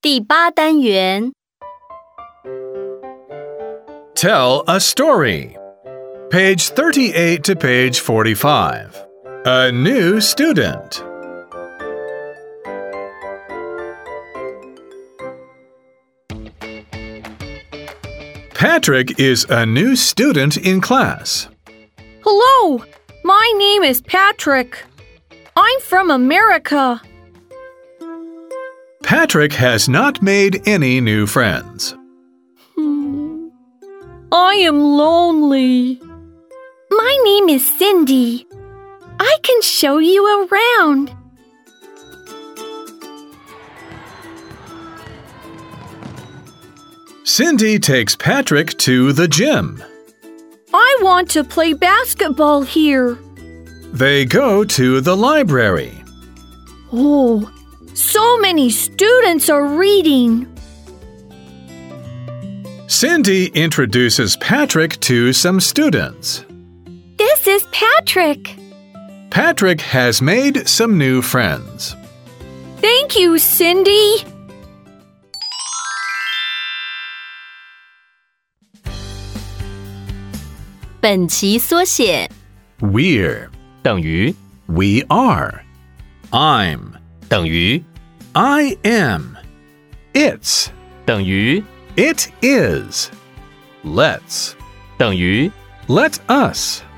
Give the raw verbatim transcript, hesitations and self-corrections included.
第八单元 Tell a story. Page thirty-eight to page forty-five. A new student. Patrick is a new student in class. Hello, my name is Patrick. I'm from America. Patrick has not made any new friends. Hmm. I am lonely. My name is Cindy. I can show you around. Cindy takes Patrick to the gym. I want to play basketball here. They go to the library. Oh, so many students are reading. Cindy introduces Patrick to some students. This is Patrick. Patrick has made some new friends. Thank you, Cindy. 本期缩写 We're 等于 We are. I'm 等于 I am. It's 等于 It is. Let's 等于 Let us